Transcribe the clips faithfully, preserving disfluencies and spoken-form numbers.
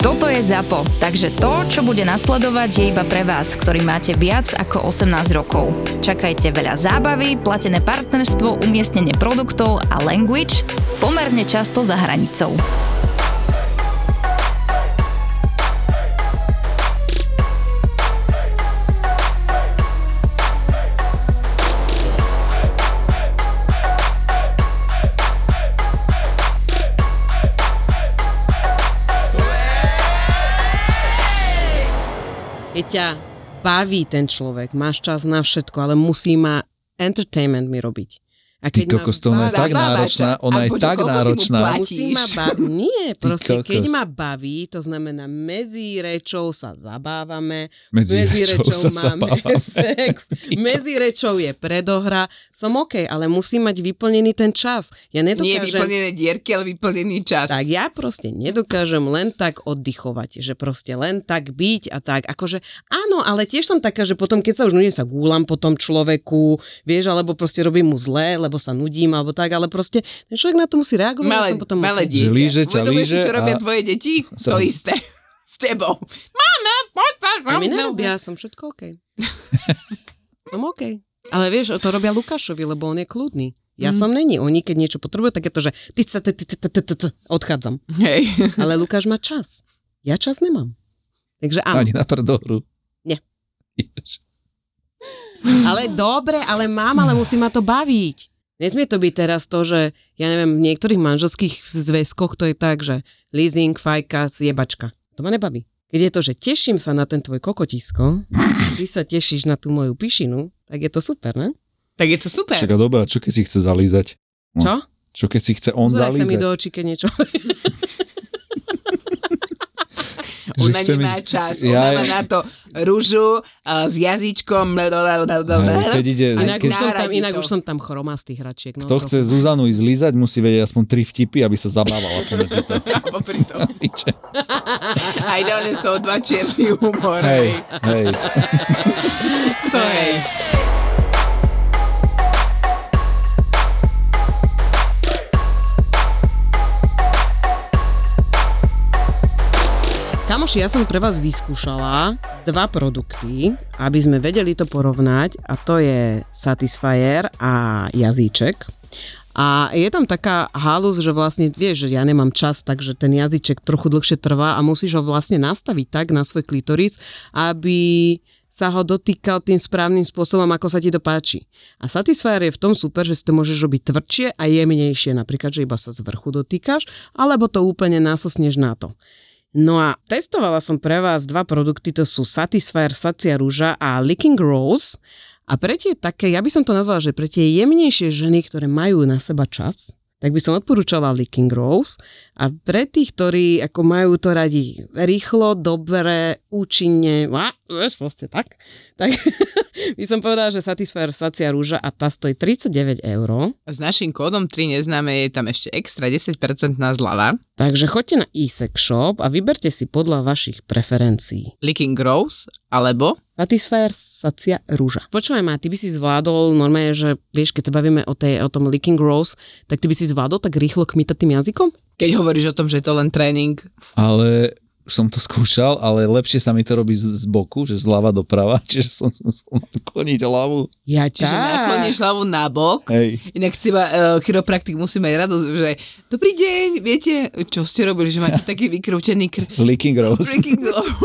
Toto je ZAPO, takže to, čo bude nasledovať, je iba pre vás, ktorý máte viac ako osemnásť rokov. Čakajte veľa zábavy, platené partnerstvo, umiestnenie produktov a language pomerne často za hranicou. Keď ťa baví ten človek, máš čas na všetko, ale musí ma entertainment mi robiť. A keď Ty kokos, to ona je tak náročná, ona je tak náročná. Musí ma baviť. Nie, proste, keď ma baví, to znamená, medzi rečou sa zabávame, medzi, medzi rečou, rečou máme zabávame. Sex, medzi rečou je predohra. Som OK, ale musí mať vyplnený ten čas. Ja nedokážem... Nie vyplnené dierky, ale vyplnený čas. Tak ja proste nedokážem len tak oddychovať, že proste len tak byť a tak. Akože áno, ale tiež som taká, že potom, keď sa už nudím, sa gúlam po tom človeku, vieš, alebo proste robím mu zlé, lebo sa nudím, alebo tak, ale proste ten človek na to musí reagovať. Malé, som potom malé dieťa. Líže, ťa líže. Čo robia a... tvoje deti? To isté. S tebou. Mama, poď sa so mnou. A mi nerobia, som všetko OK. Som OK. Ale vieš, to robia Lukášovi, lebo on je kľudný. Ja mm. som není. Oni, keď niečo potrebujú, tak je to, že ty sa odchádzam. Hej. Ale Lukáš má čas. Ja čas nemám. Takže áno. Ani na predohru. Nie. Ale dobre, ale mám, ale musí ma to baviť. Nesmie to byť teraz to, že ja neviem, v niektorých manželských zväzkoch to je tak, že leasing, fajka, zjebačka. To ma nebaví. Keď je to, že teším sa na ten tvoj kokotisko, ty sa tešíš na tú moju pišinu, tak je to super, ne? Tak je to super. Čaká, dobrá, čo keď si chce zalízať? No. Čo? Čo keď si chce on Pozeraj zalízať? sa mi do očí, keď niečo... Ona nemá čas, ona ja, má na to rúžu uh, s jazyčkom. Keď ide, inak, keď... už som tam, inak už som tam chromá z tých hračiek. No, Kto chce Zuzanu ísť lízať, musí vedieť aspoň tri vtipy, aby sa zabávala pomedzi to. Popri to. Aj dále z toho dva čierny humor. Hej, hej. To hej. Kamoši, ja som pre vás vyskúšala dva produkty, aby sme vedeli to porovnať, a to je Satisfyer a jazyček. A je tam taká halus, že vlastne vieš, že ja nemám čas, takže ten jazyček trochu dlhšie trvá a musíš ho vlastne nastaviť tak na svoj klitoris, aby sa ho dotýkal tým správnym spôsobom, ako sa ti to páči. A Satisfyer je v tom super, že si to môžeš robiť tvrdšie a jemnejšie, napríklad, že iba sa z vrchu dotýkaš, alebo to úplne násosneš na to. No a testovala som pre vás dva produkty, to sú Satisfyer Sacia rúža a Licking Rose. A pre tie také, ja by som to nazvala, že pre tie jemnejšie ženy, ktoré majú na seba čas, tak by som odporúčala Licking Rose. A pre tých, ktorí ako majú to radi rýchlo, dobre, účinne, á, vieš, proste tak, tak by som povedala, že Satisfyer Sacia rúža a tá stojí tridsaťdeväť eur. A s našim kódom tri neznáme je tam ešte extra desať percent zľava. Takže choďte na e-sex shop a vyberte si podľa vašich preferencií. Licking Rose alebo Satisfyer Sacia rúža. Počúvaj ma, ty by si zvládol normálne, že vieš, keď sa bavíme o, tej, o tom Licking Rose, tak ty by si zvládol tak rýchlo kmitať tým jazykom? Keď hovoríš o tom, že je to len tréning. Ale už som to skúšal, ale lepšie sa mi to robí z, z boku, že zľava doprava, čiže som musel nakloniť hlavu. Ja Čiže nakloníš hlavu na bok. Hej. Inak si ma, uh, chiropraktik musí mať radosť, že dobrý deň, viete, čo ste robili, že máte taký vykrútený kr... Licking Rose. Licking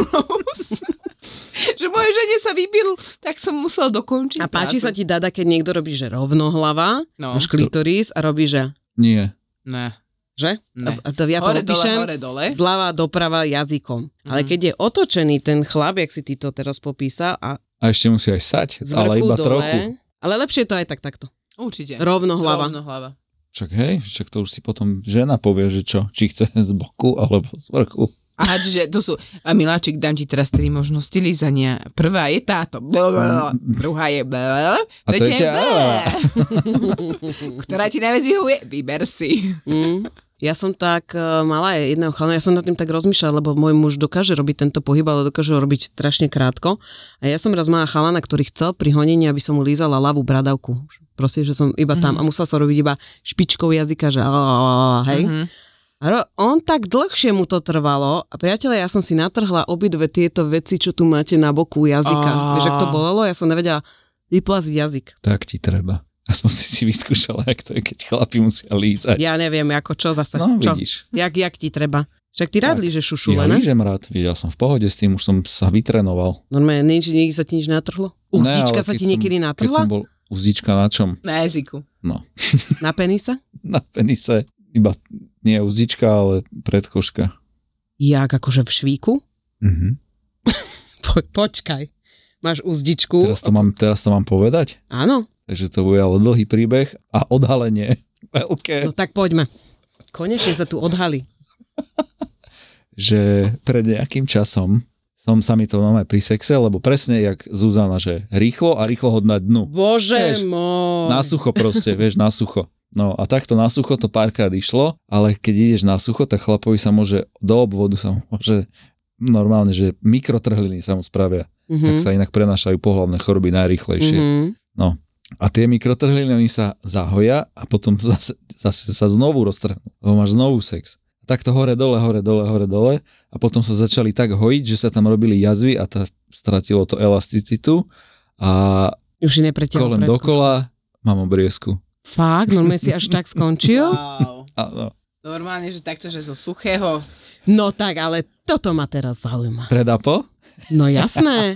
Rose. Že moje žene sa vybil, tak som musel dokončiť. A páči sa ti, Dada, keď niekto robí, že rovno hlava, no. Máš klitoris a robí, že... Nie. Ne. Že? Ne. A to ja to hore, opíšem dole, hore, dole. Zľava doprava jazykom. Mm. Ale keď je otočený ten chlap, jak si ty to teraz popísal a... A ešte musí aj sať, ale iba dole, trochu. Ale lepšie to aj tak takto. Určite. Rovno hlava. Rovno hlava. Však hej, však to už si potom žena povie, že čo, či chce z boku alebo z vrchu. Aha, čiže to sú, a Miláček, dám ti teraz tri možnosti lízania. Prvá je táto. Druhá je tretia je ktorá ti najviac vyhovuje? Vyber si. Mm. Ja som tak uh, mala jedného chalana, ja som nad tým tak rozmýšľala, lebo môj muž dokáže robiť tento pohyb, ale dokáže ho robiť strašne krátko. A ja som raz mala chalana, ktorý chcel pri honení, aby som mu lízala ľavú bradavku. Prosím, že som iba tam. Mm-hmm. A musela sa robiť iba špičkou jazyka, že hej. Mm-hmm. A ro- on tak dlhšie mu to trvalo a priatelia, ja som si natrhla obidve tieto veci, čo tu máte na boku jazyka. A... Vieš, ak to bolelo, ja som nevedela vyplaziť jazyk. Tak ti treba. Aspoň si si vyskúšala, jak to je, keď chlapi musia lízať. Ja neviem, ako čo zase. No, čo? vidíš. Jak, jak ti treba? Však ty rád lížeš šušule, Ja ne? lížem rád, ja som v pohode s tým, už som sa vytrenoval. Normálne, nič, nikdy sa ti nič natrhlo? Uzdička Ne, ale sa keď ti niekedy som, natrhla? Keď som bol uzdička na čom? Na jazyku. No. Na penise? Na penise. Iba nie uzdička, ale predkoška. Jak, akože v švíku? Mhm. Po, počkaj. Máš uzdičku. Teraz to, mám, teraz to mám povedať? Áno. Takže to bude ale dlhý príbeh a odhalenie veľké. No tak poďme. Konečne sa tu odhalí. Že pred nejakým časom som sa mi to normálne pri sexe, lebo presne jak Zuzana, že rýchlo a rýchlo ho na dnu. Bože Vieš, môj. Na sucho proste, vieš, na sucho. No a takto na sucho to párkrát išlo, ale keď ideš na sucho, tak chlapovi sa môže, do obvodu sa môže normálne, že mikrotrhliny sa mu spravia. Mm-hmm. Tak sa inak prenášajú pohlavné choroby najrýchlejšie. Mm-hmm. No. A tie mikrotrhliny oni sa zahoja a potom zase, zase sa znovu roztrhnú. Lebo máš znovu sex. A takto hore, dole, hore, dole, hore, dole. A potom sa začali tak hojiť, že sa tam robili jazvy a tá stratilo to elasticitu. A Už si nepretiaľ. kolem dokola mám obriezku. Fakt? Normálne si až tak skončil? Wow. Áno. Normálne, že takto, že zo suchého. No tak, ale toto ma teraz zaujíma. Predapo? No jasné.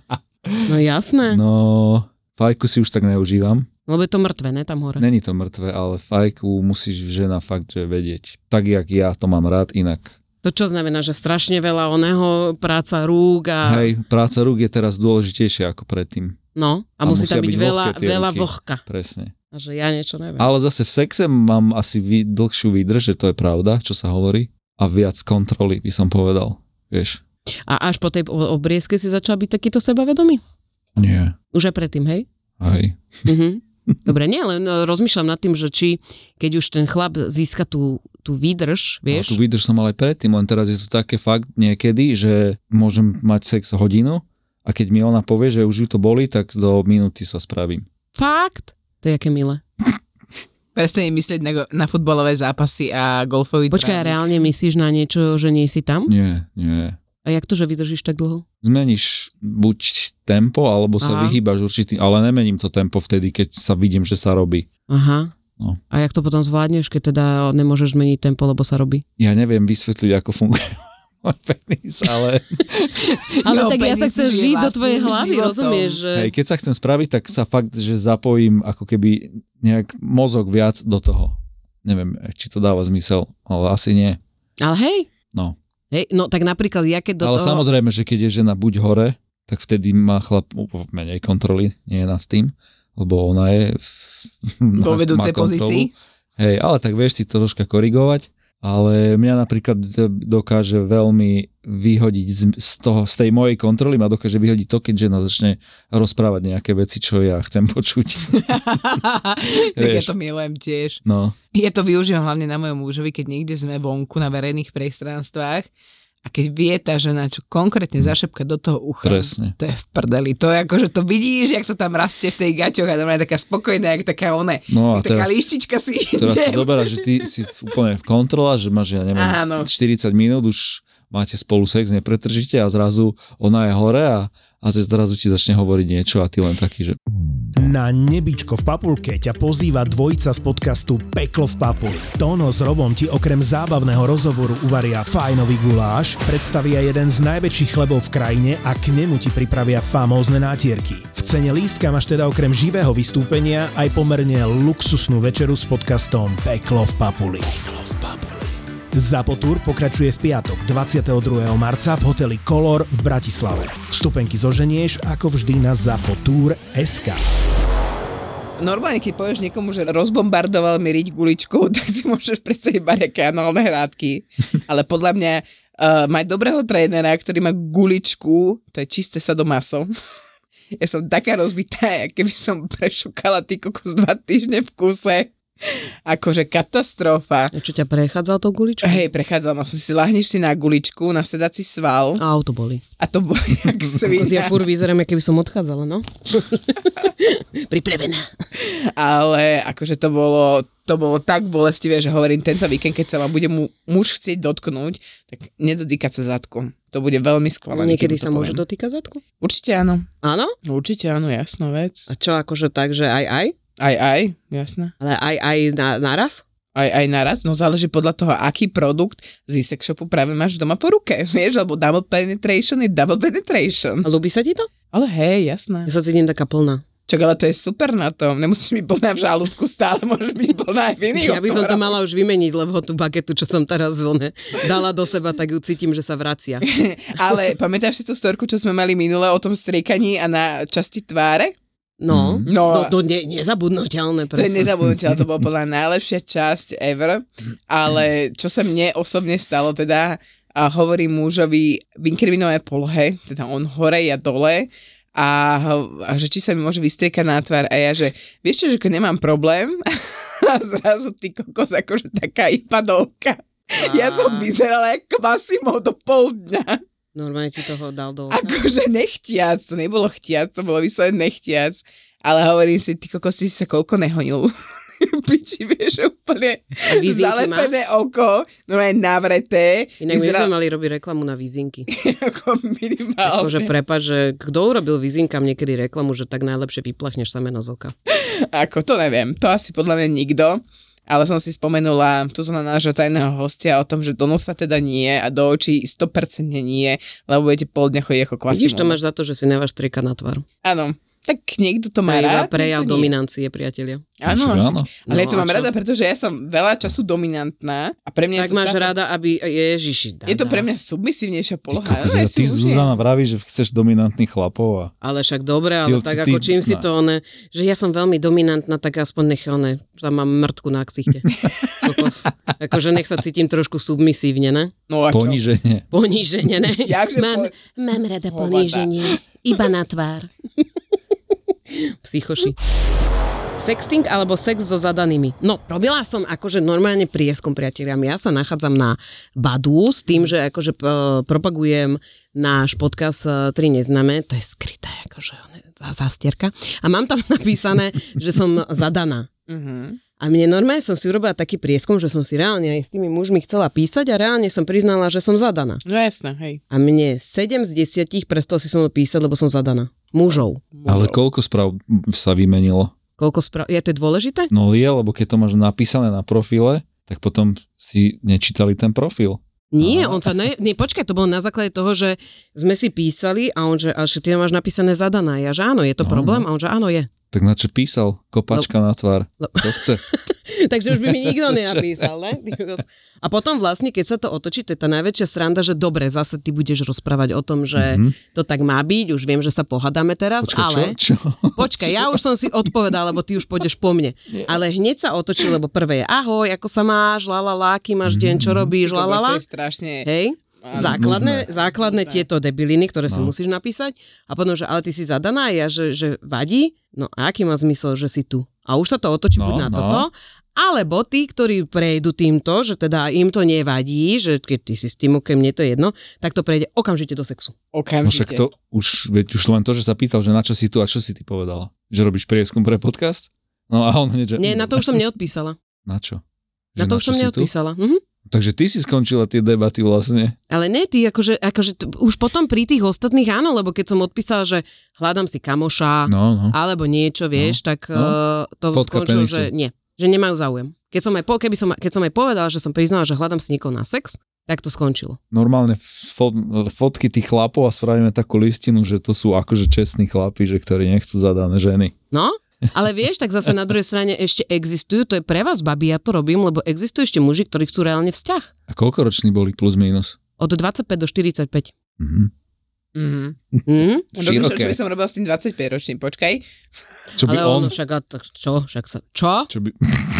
No jasné. No, fajku si už tak neužívam. Lebo je to mŕtve, ne, tam hore. Není to mŕtve, ale fajku musíš žena fakt, že vedieť. Tak, jak ja to mám rád, inak. To čo znamená, že strašne veľa oného, práca rúk a... Hej, práca rúk je teraz dôležitejšia ako predtým. No, a, A musí musia tam byť byť veľa, vlhké tie veľa ruky. vlhka. Presne. A že ja niečo neviem. Ale zase v sexe mám asi vý, dlhšiu výdrž, že to je pravda, čo sa hovorí. A viac kontroly, by som povedal. Vieš? A až po tej obriezke si začal byť takýto sebavedomý? Nie. Už aj predtým, hej? Hej. Mhm. Dobre, nie, len rozmýšľam nad tým, že či, keď už ten chlap získa tú, tú výdrž, vieš? No, tú výdrž som mal aj predtým, len teraz je to také fakt niekedy, že môžem mať sex hodinu a keď mi ona povie, že už ju to boli, tak do minúty sa spravím. Fakt? To je aké milé. Prestane myslieť na, na futbalové zápasy a golfový Počkaj, a reálne myslíš na niečo, že nie si tam? Nie, nie. A jak to, že vydržíš tak dlho? Zmeníš buď tempo, alebo sa Aha. vyhýbaš určitým, ale nemením to tempo vtedy, keď sa vidím, že sa robí. Aha. No. A jak to potom zvládneš, keď teda nemôžeš zmeniť tempo, lebo sa robí? Ja neviem vysvetliť, ako funguje môj penis, ale... Ale Jo, tak ja sa penis chcem žije žiť do vlastným tvojej hlavy, životom. rozumieš? Že... Hej, keď sa chcem spraviť, tak sa fakt, že zapojím ako keby nejak mozog viac do toho. Neviem, či to dáva zmysel, ale asi nie. Ale hej, No. hej, no tak napríklad ja keď do Ale toho... samozrejme, že keď je žena buď hore, tak vtedy má chlap menej kontroly, nie je nad tým, lebo ona je v, vo má- vedúcej má kontrolu. pozícii. Hej, ale tak vieš si to troška korigovať, ale mňa napríklad dokáže veľmi vyhodiť z, z, toho, z tej mojej kontroly, ma dokáže vyhodiť to, keď žena začne rozprávať nejaké veci, čo ja chcem počuť. Tak ja Vieš. to milujem tiež. No, Ja to využívam hlavne na mojom mužovi, keď niekde sme vonku na verejných priestranstvách a keď vie tá žena, čo konkrétne zašepka do toho ucha. presne. To je v prdeli. To je ako, že to vidíš, jak to tam rastie v tej gaťoch a tam je taká spokojná, jak taká one. No a Jak taká teraz, líštička si teraz si ide. zoberá, že ty si úplne v kontrole, že máš, ja neviem, Áno. štyridsať minút, už máte spolu sex, nepretržite a zrazu ona je hore a, a zrazu ti začne hovoriť niečo a ty len taký, že... Na Nebičko v Papulke ťa pozýva dvojica z podcastu Peklo v Papuli. Tono s Robom ti okrem zábavného rozhovoru uvaria fajnový guláš, predstavia jeden z najväčších chlebov v krajine a k nemu ti pripravia famózne nátierky. V cene lístka máš teda okrem živého vystúpenia aj pomerne luxusnú večeru s podcastom Peklo v Papuli. Peklo v Papuli. Zapotúr pokračuje v piatok dvadsiateho druhého marca v hoteli Color v Bratislave. Vstupenky zoženieš ako vždy na zapotúr bodka es ká. Normálne, keď povieš niekomu, že rozbombardoval mi riť guličkou, tak si môžeš predstaviť bareké análne hrádky. Ale podľa mňa uh, mať dobrého trénera, ktorý má guličku, to je čisté sadomaso. Ja som taká rozbitá, keby som prešukala ty kokos dva týždne v kuse. Akože katastrofa. A čo ťa prechádzal tou guličkou? Hej, prechádzala som si, lahneš si na guličku, na sedací sval A auto boli. a to bolo jak Ja svinia. furt vyzerám, keby som odchádzala, no. Pripravená. Ale akože to bolo to bolo tak bolestivé, že hovorím, tento víkend, keď sa vám bude mu, muž chcieť dotknúť, tak nedotýkať sa zadku. To bude veľmi sklamaný. Niekedy sa môže dotýkať zadku? Určite áno. Áno? Určite áno, jasná vec. A čo, akože tak, že aj aj? Aj aj, jasné. Ale aj aj na, naraz? Aj, aj naraz, no záleží podľa toho, aký produkt z sex shopu práve máš doma po ruke, vieš, lebo double penetration je double penetration. A ľúbi sa ti to? Ale hej, jasné. Ja sa cítim taká plná. Čak, ale to je super na tom. Nemusíš byť plná v žalúdku stále, môžeš byť plná aj v iných. Ja by som to mala už vymeniť, lebo tú bagetu, čo som teraz zóne dala do seba, tak ju cítim, že sa vracia. Ale pamätáš si tú storku, čo sme mali minule o tom striekaní a na časti tváre? No, No. no, no ne, nezabudnutelné. To je nezabudnutelné, to bola podľa najlepšia časť ever. Ale čo sa mne osobne stalo, teda a hovorím mužovi v inkriminovanej polohe, teda on hore, ja dole, a, a že či sa mi môže vystriekať na tvár a ja, že vieš čo, že keď nemám problém a zrazu ty kokos akože taká ipadovka. Ja som vyzerala ako Massimo do pol dňa. Normálne ti toho dal do oka. Akože nechtiac, to nebolo chtiac, to bolo vyslovene nechtiac, ale hovorím si, ty kokos, si sa koľko nehonil. Piči, vieš, úplne zalepené oko, normálne navreté. Inak my sme mali robiť reklamu na vízinky. Ako minimálne. Akože prepáč, že kto urobil vízinkám niekedy reklamu, že tak najlepšie vyplachneš semeno z oka. Ako, to neviem, to asi podľa mňa nikto. Ale som si spomenula tu na nášho tajného hostia o tom, že do nosa teda nie a do očí sto percent nie, lebo budete pol dňa chodiť ako kvasimovo. Vidíš, to máš za to, že si neváš striekať na tvár. Áno. Tak niekto to má to rád. Prejav dominancie, priatelia. Áno, áno. Ale ja to No, mám čo? rada, pretože ja som veľa času dominantná a pre mňa Tak je to máš táto, rada, aby... Ježiši, dá, je to dá. pre mňa submisívnejšia Ty, poloha. kokos, No, ja ja, si ty užijem. Zuzana vraví, že chceš dominantných chlapov a... Ale však dobre, ale Ty, tak ty- ako čím si no. to one, že ja som veľmi dominantná, tak aspoň nech one, tam mám mŕtku na ksichte. Kokos. Akože nech sa cítim trošku submisívne, ne? No a čo? Poníženie. Poníženie, ne? Jakže mám, po- mám rada Hovada. poníženie, iba na tvár. Psychoši. Sexting alebo sex so zadanými. No, robila som akože normálne prieskum, priatelia. Ja sa nachádzam na Badu s tým, že akože p- propagujem náš podcast eh, Tri neznáme. To je skryté, akože zá- zástierka. A mám tam napísané, že som zadaná. Mhm. A mne normálne som si urobila taký prieskum, že som si reálne aj s tými mužmi chcela písať a reálne som priznala, že som zadaná. No jasné, hej. A mne sedem z desiatich prestal si so mnou písať, lebo som zadaná. Mužov. Ale koľko správ sa vymenilo? Koľko správ... Je to dôležité? No je, lebo keď to máš napísané na profile, tak potom si nečítali ten profil. Nie, on sa... Ne, nie, počkaj, to bolo na základe toho, že sme si písali a on, že, a že ty máš napísané zadaná. Ja, že áno, je to No, problém? A no. on, že áno, je. Tak na čo písal? Kopačka na tvár. Lebo- To chce. Takže už by mi nikto nenapísal, ne? A potom vlastne, keď sa to otočí, to je tá najväčšia sranda, že dobre, zase ty budeš rozprávať o tom, že Mhm. to tak má byť, už viem, že sa pohádame teraz, Počkaj, ale... čo? čo? Počkaj, ja už som si odpovedala, lebo ty už pôjdeš po mne. Ale hneď sa otočí, lebo prvé je ahoj, ako sa máš, lalala, aký máš deň, čo robíš, To lalala. vlastne je strašne... Hej? Áno, Základné, základné nudné. tieto debiliny, ktoré si No. musíš napísať. A potom, že ale ty si zadaná, ja, že, že vadí. No a aký má zmysel, že si tu? A už sa to otočí No, buď na no. toto, alebo tí, ktorí prejdú týmto, že teda im to nevadí, že keď ty si s tým, ok, mne to je jedno, tak to prejde okamžite do sexu. No Okamžite. však to už, veď už len to, že sa pýtal, že na čo si tu a čo si ty povedala? Že robíš prieskum pre podcast? No a on hneď, že... Nie, na to už som neodpísala. Na čo? Na Že to už čo som si tu? neodpísala. Mhm. Takže ty si skončila tie debaty vlastne. Ale ne, ty akože, akože t- už potom pri tých ostatných áno, lebo keď som odpísala, že hľadám si kamoša, No, no. alebo niečo, vieš, no, tak no. uh, to Fotka skončilo, penisu. že nie, že nemajú záujem. Keď som aj, po, keby som, keď som aj povedala, že som priznala, že hľadám si niekoho na sex, tak to skončilo. Normálne fot, fotky tých chlapov a spravíme takú listinu, že to sú akože čestní chlapi, že ktorí nechcú zadané ženy. No, ale vieš, tak zase na druhej strane ešte existujú, to je pre vás, babi, ja to robím, lebo existujú ešte muži, ktorí chcú reálne vzťah. A koľko roční boli plus minus? Od dvadsaťpäť do štyridsaťpäť. Mhm. Mhm. Hm? Rozmýšľam, Široké. čo by som robila s tým dvadsaťpäťročným, počkaj. Čo by Ale on... on však, a tak čo? Však sa, čo? Čo by...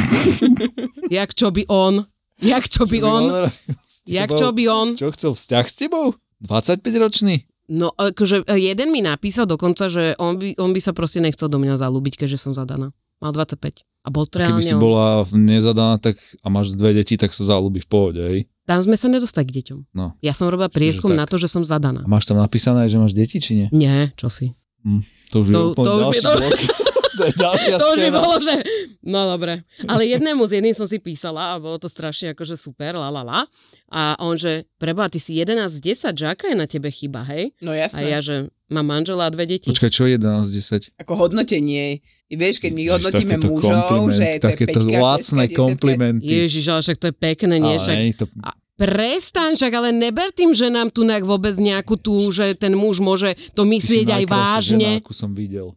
Jak čo by on? Jak čo by on? Jak čo by on? Čo chcel vzťah s tebou? dvadsaťpäť ročný? No, akože jeden mi napísal dokonca, že on by, on by sa proste nechcel do mňa zalúbiť, keďže som zadaná. Mal dvadsaťpäť. A bol to A keby reálne si on. bola nezadaná tak a máš dve deti, tak sa zalúbi v pohode, hej? Tam sme sa nedostali k deťom. No. Ja som robila prieskum tak. na to, že som zadaná. A máš tam napísané, že máš deti, či nie? Nie, čo si. To už To- je úplne to už ďalší mi to- blok. To je ďalšia To už by scéna. bolo, že... No dobre. Ale jednému z jedným som si písala a bolo to strašne akože super, la la la. A on, že preba, ty si jedenásť desať, že aká je na tebe chyba, hej? No A jasné. ja, že mám manžela a dve deti. Počkaj, čo jedenásť desať? Ako hodnotenie. I vieš, keď my Ježiš, hodnotíme takéto mužov, kompliment, že to je takéto päťka, lacné šestka, komplimenty. Ježiš, ale však to je pekné, nie? Ale Však... nej, to... A prestaň, však ale neber tým ženám tu nejak vôbec nejakú tú, že ten muž môže to Ty si myslieť aj najkrajšia vážne. žena, akú som videl.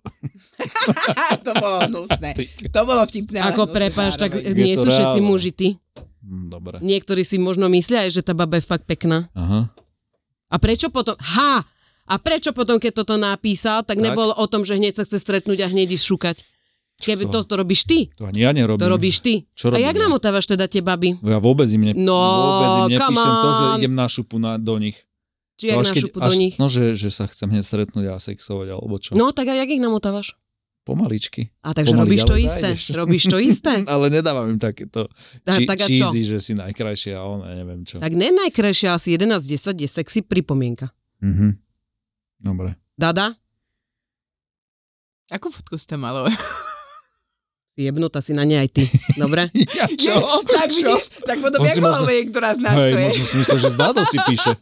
To bolo hnusné. To bolo vtipné. ale Ako hnusné prepáš, tak zároveň. nie to sú všetci reálne. muži ty. Hm, Dobre. Niektorí si možno myslia aj, že tá baba je fakt pekná. Aha. A prečo potom... Ha! A prečo potom, keď toto napísal, tak, Tak. nebolo o tom, že hneď sa chce stretnúť a hneď ísť šukať. Keby to, to? to robíš ty. To ani ja nerobím. To robíš ty. Čo A robím jak ja? namotávaš teda tie baby? Ja vôbec im, ne, No, vôbec im come nepíšem to, že on. idem na šupu na, do nich. Či jak až na keď- šupu do až- nich? No, že, že sa chcem hneď stretnúť a sexovať, alebo čo. No, tak a jak ich namotávaš? Pomaličky. A takže Pomaly robíš to ďalej isté. zájdeš. Robíš to isté. Ale nedávam im takéto Tak- či, tak a čo? cheesy, že si najkrajšia a on, ja neviem čo. Tak ne najkrajšia, asi jedenásť desať je sexy pripomienka. Mhm. Dobre. Dada? Akú fotku ste malo? Jebnutá si na ne aj ty. Dobre? Ja čo? Tak Čo? vidíš, tak potom On jak si možno- mohol niektorá z nás Hej, to je. možno si myslel, že z Dádov si píše.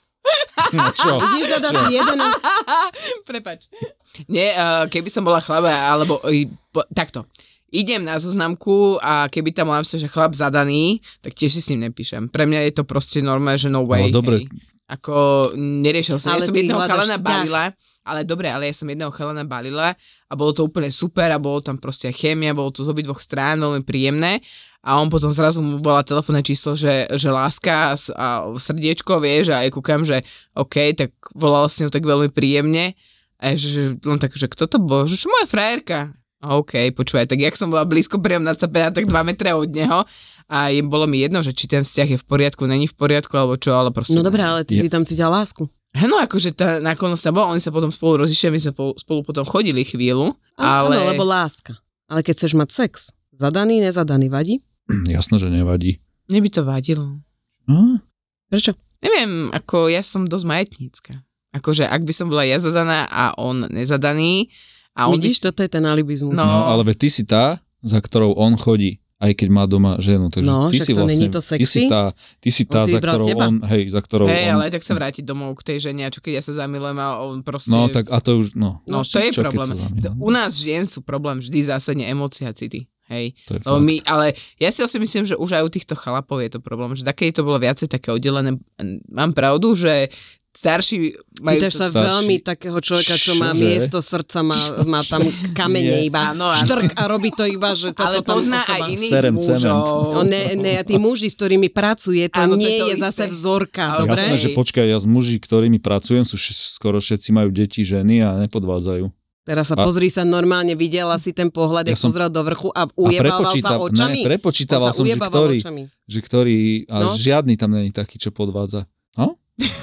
No čo? Vidíš, Dada, si jedenásť... Prepač. Nie, uh, keby som bola chlaba, alebo i, po, takto. Idem na zoznamku a keby tam mám sa, že chlap zadaný, tak tiež si s ním nepíšem. Pre mňa je to proste normálne, že no way. Ale dobre. Hej. Ako neriešil som. Ale Ja som ty jedného hľadaš chalana vzťah. balila, ale dobre, ale ja som jedného chalana balila a bolo to úplne super a bolo tam proste chémia, bolo to z obidvoch strán, veľmi príjemné. A on potom zrazu mu volá telefónne číslo, že, že láska a, a srdiečko, vieš, a ja kúkam, že OK, tak volal s ňou tak veľmi príjemne. A ja, že, že len tak, že kto to bol? Že čo moja frajerka? A OK, počúvaj, tak jak som bola blízko priam nacapená, tak dva metre od neho a im bolo mi jedno, že či ten vzťah je v poriadku, není v poriadku, alebo čo, ale proste... No dobré, ale ty Je- si tam cítila lásku. No akože tá náklonnosť tam bola, oni sa potom spolu rozišli, my sme spolu, spolu potom chodili chvíľu, ale... Áno, lebo láska. Ale keď chceš mať sex, zadaný, nezadaný, vadí? Jasno, že nevadí. Mne by to vadilo. Hm? Prečo? Neviem, ako ja som dosť majetnícka. Akože ak by som bola ja zadaná a on nezadaný a on Vidíš, by... toto je ten alibizmus. No. No, ale veď ty si tá, za ktorou on chodí, aj keď má doma ženu. Takže No, ty však si to vlastne, není to ty si sexy? tá, ty si tá On si za vybral ktorou teba. on, hej, za ktorou Hej, on... ale aj tak sa vrátiť domov k tej žene a čo keď ja sa zamilujem a on proste... No, tak a to už, no. No, to je čo, keď problém. sa zamiluje? To, u nás žien sú problém vždy zásadne emócie a city. Hej. To je No, fakt. my, ale ja si asi myslím, že už aj u týchto chalapov je to problém, že také to bolo viacej také oddelené. Mám pravdu, že starší majú Pýtaš to... sa starší. veľmi takého človeka, čo má Čože? miesto srdca, má, má tam kamene Nie. iba. Áno, áno. Štrk a robí to iba, že toto Ale tam pozná osoba. aj iných Serem mužov. cement. No ne, ne, a tí muži, s ktorými pracuje, to Áno, to je nie to je isté. zase vzorka, Ale dobre? Jasné, že počkaj, ja s muži, ktorými pracujem, sú vš- skoro všetci majú deti, ženy a nepodvádzajú. Teraz sa A- pozri sa normálne, videla si ten pohľad, Ja jak som- pozrel do vrchu a A ujebával sa prepočítav- očami. Ne, prepočítaval On sa som, že ujebával ktorý, očami. že ktorý, ale No. žiadny tam není taký, čo podvádza. No?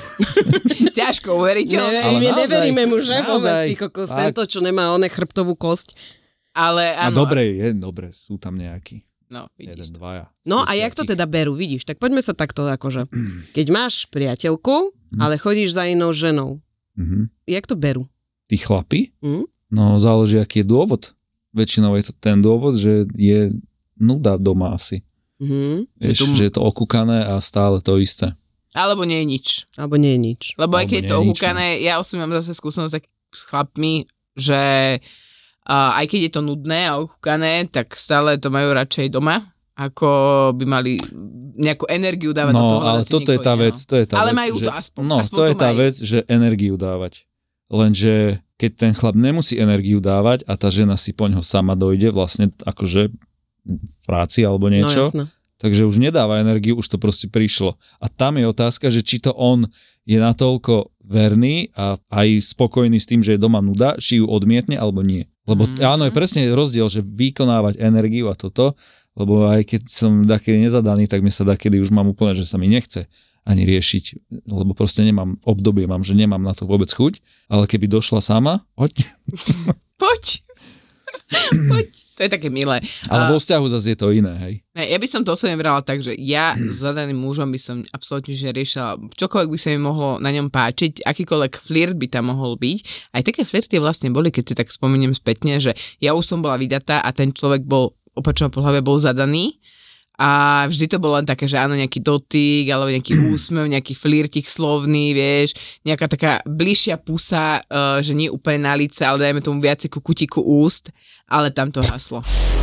Ťažko uveriteľné. Ne, Ale my naozaj, neveríme mu, že? naozaj. Povedz, ty kokos, Tak. tento, čo nemá oné chrbtovú kosť. Ale A áno. dobre, je, dobre, sú tam nejakí. No, vidíš. Jeden, dvaja. No z a jak to desiatich. teda berú, vidíš? Tak poďme sa takto akože. Keď máš priateľku, ale chodíš za inou ženou, Mhm. jak to berú? Tí chlapi? Hm? No záleží, aký je dôvod. Väčšinou je to ten dôvod, že je nuda doma asi. Mhm. Vieš, Je to- že je to okúkané a stále to isté. Alebo nie je nič. Alebo nie je nič. Lebo aj Alebo keď je to nie je nič, ohúkané, ja osobne mám zase skúsenosť tak s chlapmi, že uh, aj keď je to nudné a ohúkané, tak stále to majú radšej doma, ako by mali nejakú energiu dávať do No, toho. ale hľadať si toto je niekoho tá iného. vec, to je tá Ale vec, majú že, to aspoň. No, aspoň to je tá majú. vec, že energiu dávať. Lenže keď ten chlap nemusí energiu dávať a tá žena si poňho sama dojde, vlastne akože v práci alebo No niečo, jasné. takže už nedáva energiu, už to proste prišlo. A tam je otázka, že či to on je natoľko verný a aj spokojný s tým, že je doma nuda, či ju odmietne alebo nie. Lebo Mhm. áno, je presne rozdiel, že vykonávať energiu a toto, lebo aj keď som dakedy nezadaný, tak mi sa dakedy už mám úplne, že sa mi nechce ani riešiť, lebo proste nemám obdobie, mám, že nemám na to vôbec chuť, ale keby došla sama, hoď, Poď. Poď. To je také milé. Ale vo vzťahu zase je to iné, hej. Ne, ja by som to osobne vrala tak, že ja s zadaným mužom by som absolútne že riešila, čokoľvek by sa mi mohlo na ňom páčiť, akýkoľvek flirt by tam mohol byť. Aj také flirty vlastne boli, keď si tak spomeniem spätne, že ja už som bola vydatá a ten človek bol opačného pohľavia bol zadaný. A vždy to bolo len také, že áno, nejaký dotyk, alebo nejaký úsmev, nejaký flirtik slovný, vieš, nejaká taká bližšia pusa, uh, že nie úplne na lice, ale dajme tomu viacej ku kutiku úst, ale tam to haslo.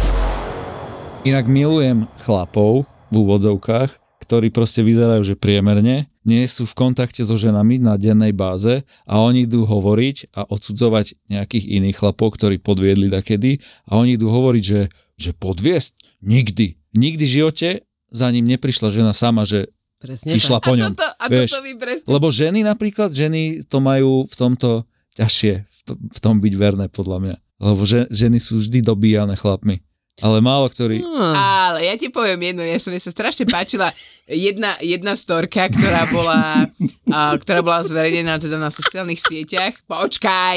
Inak milujem chlapov v úvodzovkách, ktorí proste vyzerajú, že priemerne, nie sú v kontakte so ženami na dennej báze a oni idú hovoriť a odsudzovať nejakých iných chlapov, ktorí podviedli dakedy a oni idú hovoriť, že, že podviesť? Nikdy. Nikdy v živote za ním neprišla žena sama, že presne išla tak. po ňom. A toto, a vieš, toto by presne... lebo ženy napríklad, ženy to majú v tomto ťažšie, v, to, v tom byť verné podľa mňa. Lebo že, ženy sú vždy dobíjane chlapmi. Ale málo ktorí... Hmm. Ale ja ti poviem jedno, ja som mi sa strašne páčila jedna, jedna storka, ktorá bola, uh, ktorá bola zverejnená teda na sociálnych sieťach. Počkaj!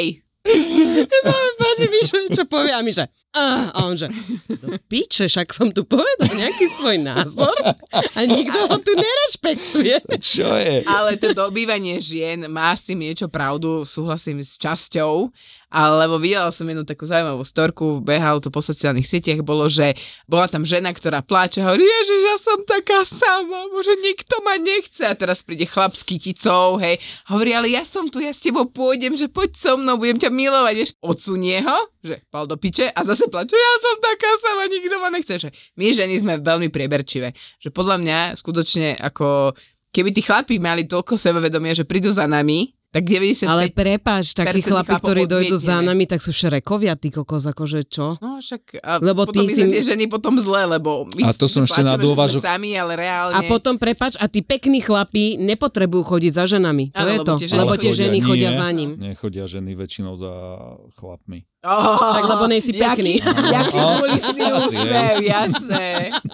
Ja sa mi páči, Mišo, čo povie a my, že a, a on, že do piče, však som tu povedal nejaký svoj názor a nikto ho tu nerešpektuje. Čo je? Ale to dobývanie žien má s tým niečo pravdu, súhlasím s časťou, ale lebo videla som jednu takú zaujímavú storku, behalo to po sociálnych sieťach, bolo, že bola tam žena, ktorá pláče a hovorí, ježiš, ja som taká sama, môže nikto ma nechce a teraz príde chlap s kyticou, hej, hovorí, ale ja som tu, ja s tebou pôjdem, že poď so mnou, budem ťa milovať, vieš, odsunie ho, že pal do piče a zase plače, ja som taká sama, nikto ma nechce, že my ženy sme veľmi prieberčivé, že podľa mňa skutočne ako keby tí chlapi mali toľko sebavedomia, že prídu za nami, tak deväťdesiatpäť Ale prepáč, takí chlapi, ktorí dojdú za nami, tak sú šerekovia, ty kokos, akože čo? No však, a Lebo potom ty my si- sme tie ženy potom zle, lebo my A to si som ešte na pláčeme, že dôvažok- sme sami, ale reálne... A potom prepáč, a tí pekní chlapi nepotrebujú chodiť za ženami. To Áno, je lebo to. tie ženy Lebo tie chodia, ženy nie. chodia za ním. Nechodia ženy väčšinou za chlapmi. Oh, Však lebo nejsi pekný. Jaký, jaký No, kulisný asi, úsmev, jasné.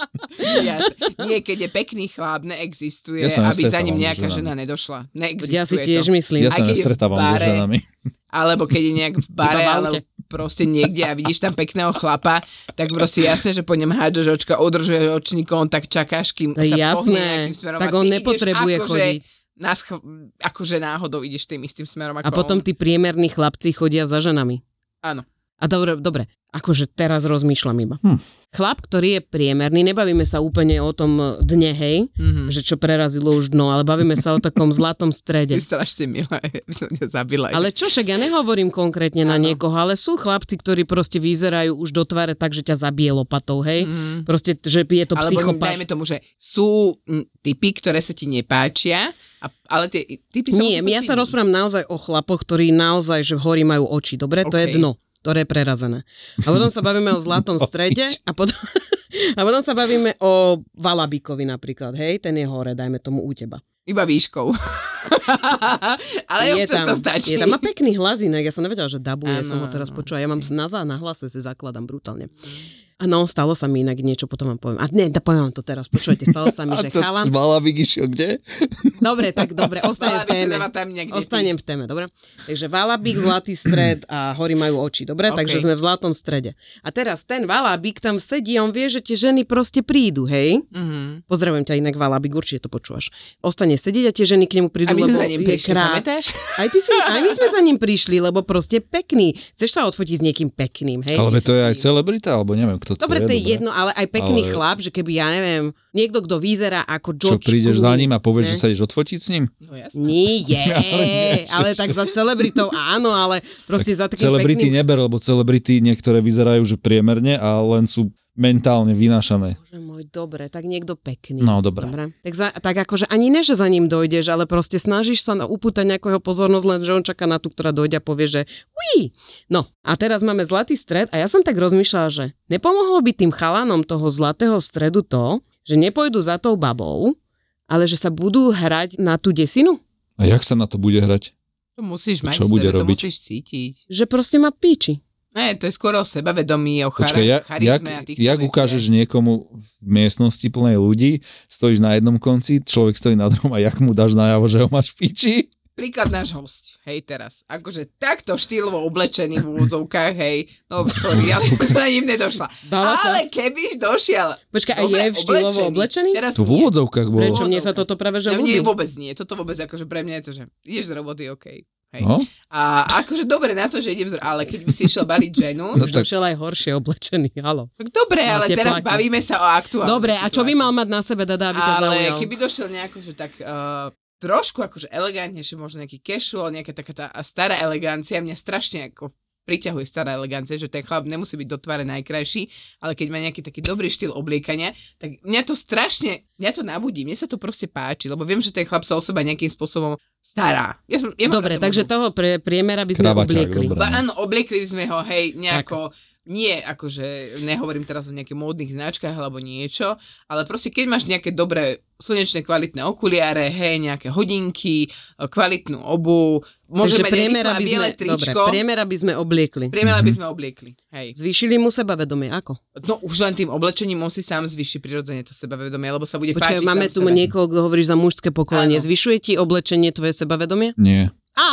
jasné. Nie, keď je pekný chlap, neexistuje, Ja sa aby za ním nestretávam so nejaká ženami. žena nedošla. Neexistuje Ja si tiež to. myslím. Ja Aj sa keď je v nestretávam so bare, ženami. Alebo keď je nejak v bare, Iba v alebo aute. proste niekde a vidíš tam pekného chlapa, tak proste jasné, že po ňom hádžeš očka, udržuješ očný kontakt, čakáš, kým To je sa pohne jasné. nejakým smerom. Tak a ty on ideš nepotrebuje akože chodiť. Na sch- akože náhodou ideš tým istým smerom ako A potom on. tí priemerní chlapci chodia za ženami. Áno. A dobre, dobre, akože teraz rozmýšľam iba. Hm. Chlap, ktorý je priemerný, nebavíme sa úplne o tom dne, hej, Mhm. že čo prerazilo už dno, ale bavíme sa o takom zlatom strede. Ty strašne milé, by som ťa zabila. Ale čo, však ja nehovorím konkrétne na Áno. niekoho, ale sú chlapci, ktorí proste vyzerajú už do tváre tak, že ťa zabije lopatou, hej? Mm. Proste, že je to Alebo psychopat. dajme tomu, že sú mm, typy, ktoré sa ti nepáčia, a, ale tie typy sa Nie, ja sa rozprávam naozaj o chlapoch, ktorí naozaj, že v hori majú oči, dobre? To je Okej. dno, ktoré je prerazené. A potom sa bavíme o zlatom strede a potom, a potom sa bavíme o Valabikovi napríklad, hej? Ten je hore, dajme tomu u teba. Iba výškou. ale je občas tam, to stačí. je tam má pekný hlas inak, ja som nevedela, že dabuje, Áno, som ho teraz áno. počula, ja mám na, na hlase, si zakladám brutálne. A no, stalo sa mi inak niečo, potom vám poviem. A ne, da poviem vám to teraz, počujete, stalo sa mi, že chalan... Valabik išiel kde? Dobre, tak dobre, ostanem v Valabik sa téme. dáva tam niekde, Ostanem v téme, dobre? Takže Valabik, zlatý stred a hory majú oči, dobre? OK. Takže sme v zlatom strede. A teraz ten Valabik tam sedí, on vie, že tie ženy proste prídu, hej? Mhm. Pozdravujem ťa inak, Valabik, určite to počúvaš. Ostane sedieť a tie ženy k nemu prídu, A my lebo sme za ním je prišli, krát. pamätáš? Aj, ty si, aj my sme za ním prišli, lebo proste pekný. Chceš sa odfotiť s niekým pekným, hej? Ale Ty to si je aj pekný. celebrita, alebo neviem, kto to Dobre, je. to je jedno, ale aj pekný Ale- chlap, že keby, ja neviem, niekto, kto vyzerá ako Čo, George prídeš Clooney, za ním a povieš, ne? že sa ideš odfotiť s ním? No jasné. Nie, ale tak za celebritou áno, ale proste za takým Celebrity pekným... neber, lebo celebrity niektoré vyzerajú, že priemerne a len sú mentálne vynášané. Bože môj, dobre, tak niekto pekný. No, dobre. Tak, za, tak akože ani ne, že za ním dojdeš, ale proste snažíš sa na- upútať nejakú jeho pozornosť, len že on čaká na tú, ktorá dojde a povie, že uí. No a teraz máme zlatý stred a ja som tak rozmýšľala, že nepomohlo by tým chalanom toho zlatého stredu to, že nepôjdu za tou babou, ale že sa budú hrať na tú desinu? A jak sa na to bude hrať? To musíš mať Čo v bude sebe, to robiť? musíš cítiť. Že proste má píči. Ne, to je skôr o sebavedomí, o chara- Počkaj, ja, jak, charizme a týchto jak veciach. ukážeš niekomu v miestnosti plnej ľudí, stojíš na jednom konci, človek stojí na druhom a jak mu dáš najavo, že ho máš v piči? príklad náš hosť, hej, teraz. Akože takto štýlovo oblečený v úvodzovkách, hej, no sorry, ale som ním nedošla. Ale kebyš došiel... Počkaj, a je v štýlovo oblečený? Teraz tu v úvodzovkách bolo. Prečo mne sa toto práve že ľúbi? ľúbi? Nie, vôbec nie. Toto vôbec akože pre mňa je to, že ideš z roboty, okej. Okay. Hej. No? A akože dobre na to, že idem z... Ale keď by si išiel baliť ženu... No, tak... Došiel aj horšie oblečený, halo. Tak dobre, ale teraz plaky. Bavíme sa o aktuálnej Dobre, situácii. a čo by mal mať na sebe, Dada, aby ťa zaujal? Ale keby došiel nejako, že tak... Uh, trošku akože elegantnejšie, možno nejaký casual, nejaká taká tá stará elegancia, mňa strašne ako priťahuje stará elegancia, že ten chlap nemusí byť do tváre najkrajší, ale keď má nejaký taký dobrý štýl obliekania, tak mňa to strašne, mňa to nabudí, mne sa to proste páči, lebo viem, že ten chlap sa o seba nejakým spôsobom stará. Ja som, ja dobre, takže toho pre, priemera by sme Kravačák, obliekli. dobre, ba, áno, obliekli by sme ho, hej, nejako... Tak. Nie, akože nehovorím teraz o nejakých módnych značkách alebo niečo, ale proste keď máš nejaké dobré slnečné kvalitné okuliare, hej, nejaké hodinky, kvalitnú obu, môžeme mať rýchlo a biele tričko. Dobre, priemera by sme obliekli. Priemera mm-hmm. by sme obliekli, hej. Zvýšili mu sebavedomie, ako? No už len tým oblečením on si sám zvýši prirodzene to sebavedomie, lebo sa bude Počkaj, páčiť. Počkaj, máme tu sebe. Niekoho, kto hovoríš za mužské pokolenie. Áno. Zvyšuje ti oblečenie tvoje sebavedomie? Nie.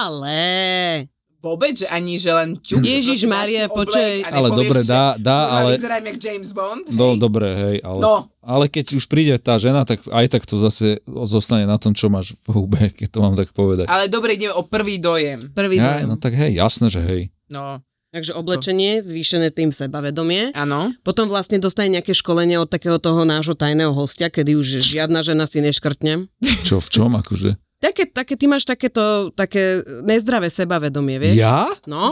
Ale... Vôbec, že ani, že len ťuk. Ježiš Maria, počuj. Ale dobre, dá, dá, ale... Vyzerám jak James Bond, hej? No, dobre, hej, ale... No. Ale keď už príde tá žena, tak aj tak to zase zostane na tom, čo máš v hube, keď to mám tak povedať. Ale dobre, ideme o prvý dojem. Prvý ja, dojem. No tak hej, jasné, že hej. No. Takže oblečenie, zvýšené tým sebavedomie. Áno. Potom vlastne dostane nejaké školenie od takého toho nášho tajného hostia, kedy už žiadna žena si neškrtne. Čo, v čom, akože? Také, také, ty máš takéto, také nezdravé sebavedomie, vieš? Ja? No.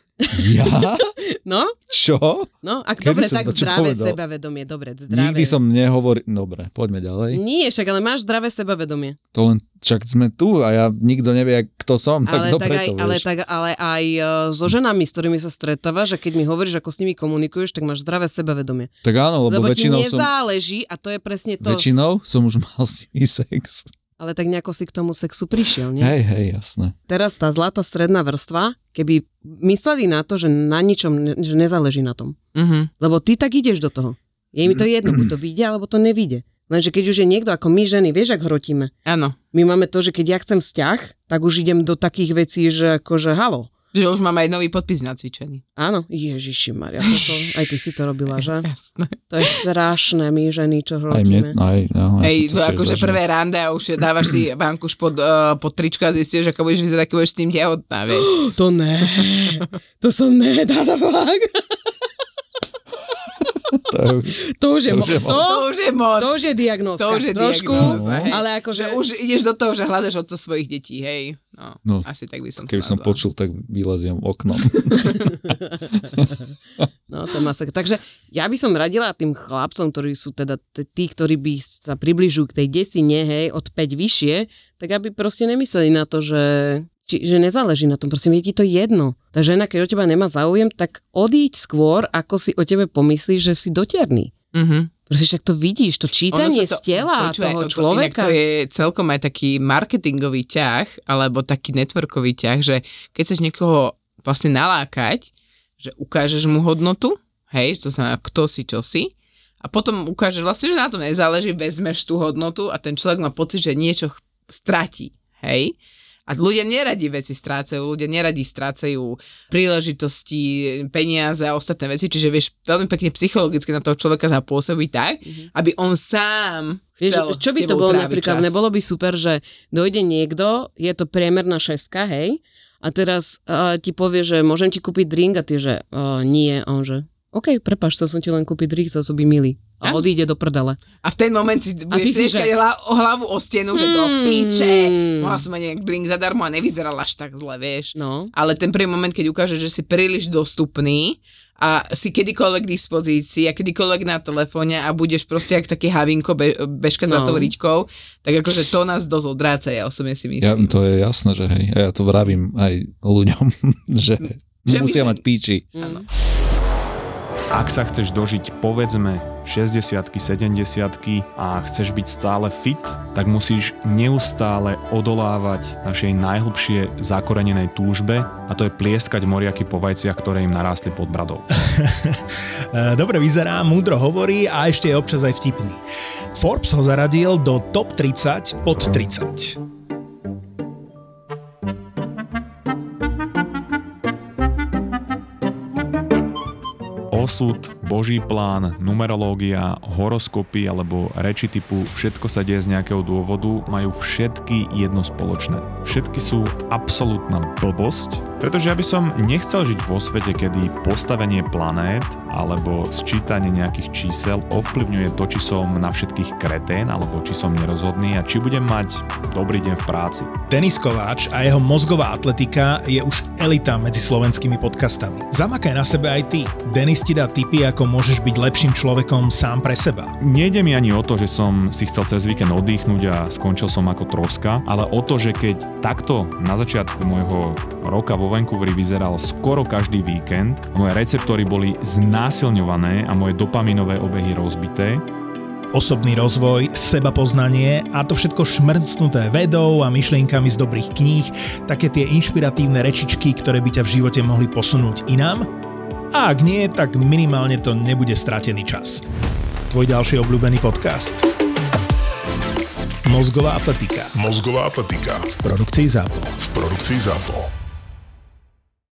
Ja? No? Čo? No, ak Kedy dobre, som tak to čo zdravé povedal? sebavedomie, dobre, zdravé. Nikdy som nehovoril... Dobre, poďme ďalej. Nie, však, ale máš zdravé sebavedomie. To len, však sme tu a ja nikto nevie, kto som, tak ale to tak preto, aj, vieš. ale, tak, ale aj uh, so ženami, s ktorými sa stretávaš, a keď mi hovoríš, ako s nimi komunikuješ, tak máš zdravé sebavedomie. Tak áno, lebo, lebo väčšinou ti som... nezáleží, a to je presne to... Väčšinou som už mal s nimi sex. Ale tak nejako si k tomu sexu prišiel, nie? Hej, hej, jasné. Teraz tá zlatá stredná vrstva, keby mysleli na to, že na ničom, ne, že nezáleží na tom. Uh-huh. Lebo ty tak ideš do toho. Je mi to jedno, buď to vyjde, alebo to nevyjde. Lenže keď už je niekto ako my ženy, vieš, ak hrotíme. Áno. My máme to, že keď ja chcem vzťah, tak už idem do takých vecí, že akože halo. Že už mám aj nový podpis nacvičený. Áno, Ježiši Maria, toto, aj ty si to robila, že? Jasné. To je strašné, my ženy, čo Aj mne, hrotíme. aj, no, Hej, to akože prvé rande a už dávaš si vankuš pod, uh, pod tričko a zistíš, ako budeš vyzerať, ako budeš s tým tehotná, vieš. To ne, to som ne, dá sa fakt. To, To už je moc. je moc. To, To už je moc. to už je diagnózka. To už je trošku, diagnóza, hej. ale akože... Že už ideš do toho, že hľadaš otca svojich detí, hej. No, No, asi tak by som keby to som nazval. počul, tak vyleziem oknom. No, to má sa... Takže ja by som radila tým chlapcom, ktorí sú teda t- tí, ktorí by sa približujú k tej desine, hej, od päť vyššie, tak aby proste nemysleli na to, že... Či, že nezáleží na tom, prosím, je ti to jedno. Tá žena, keď o teba nemá záujem, tak odíď skôr, ako si o tebe pomyslí, že si doterný. Mhm. Proste však to vidíš, to čítanie z tela počúvaj, toho to, človeka. Inak to je celkom aj taký marketingový ťah, alebo taký networkový ťah, že keď chceš niekoho vlastne nalákať, že ukážeš mu hodnotu, hej, to znamená, kto si, čo si, a potom ukážeš vlastne, že na to nezáleží, vezmeš tú hodnotu a ten človek má pocit, že niečo ch- stratí, hej. A ľudia neradi veci strácajú, ľudia neradi strácajú príležitosti, peniaze a ostatné veci, čiže vieš veľmi pekne psychologicky na toho človeka zapôsobiť tak, mm-hmm. aby on sám chcel Vieš, čo by s to tebou bolo tráviť napríklad, čas. nebolo by super, že dojde niekto, je to priemerná šestka, hej, a teraz uh, ti povie, že môžem ti kúpiť drink a ty, že uh, nie, a on že OK, prepáč, chcel som ti len kúpiť drink, chcel som byť milý. A Áno. odíde do prdele. A v ten moment si budeš si, trieskať že- hla- o hlavu o stenu, že do Hmm. píče, mohla som mať nejak drink zadarmo a nevyzeral až tak zle, vieš. No. Ale ten prvý moment, keď ukážeš, že si príliš dostupný a si kedykoľvek k dispozícii a kedykoľvek na telefóne a budeš proste jak taký havinko be- bežkať no. za No. tou riťkou, tak akože to nás dosť odráca, ja osobne si Ja, myslím. to je jasné, že hej. A ja to vravím aj ľuďom, že Že musia my- mať píči. Áno. Ak sa chceš dožiť povedzme šesťdesiatky, sedemdesiatky a chceš byť stále fit, tak musíš neustále odolávať našej najhlbšie zakorenenej túžbe a to je plieskať moriaky po vajciach, ktoré im narástli pod bradou. Dobre vyzerá, múdro hovorí a ešte je občas aj vtipný. Forbes ho zaradil do top tridsať pod tridsať. osud, boží plán, numerológia, horoskopy alebo reči typu všetko sa deje z nejakého dôvodu majú všetky jedno spoločné. Všetky sú absolútna blbosť, pretože ja by som nechcel žiť vo svete, kedy postavenie planét alebo sčítanie nejakých čísel ovplyvňuje to, či som na všetkých kretén alebo či som nerozhodný a či budem mať dobrý deň v práci. Denis Kováč a jeho mozgová atletika je už elita medzi slovenskými podcastami. Zamakaj na sebe aj ty. Denis ti dá tipy, ako môžeš byť lepším človekom sám pre seba. Nejde mi ani o to, že som si chcel cez víkend oddychnúť a skončil som ako troska, ale o to, že keď takto na začiatku môjho roka vo Vancouveri vyzeral skoro každý víkend, moje receptory boli znásilňované a moje dopaminové obehy rozbité, osobný rozvoj, sebapoznanie a to všetko šmrcnuté vedou a myšlienkami z dobrých kníh, také tie inšpiratívne rečičky, ktoré by ťa v živote mohli posunúť inám. A ak nie, tak minimálne to nebude stratený čas. Tvoj ďalší obľúbený podcast. Mozgová atletika. Mozgová atletika. V produkcii ZAPO. V produkcii ZAPO.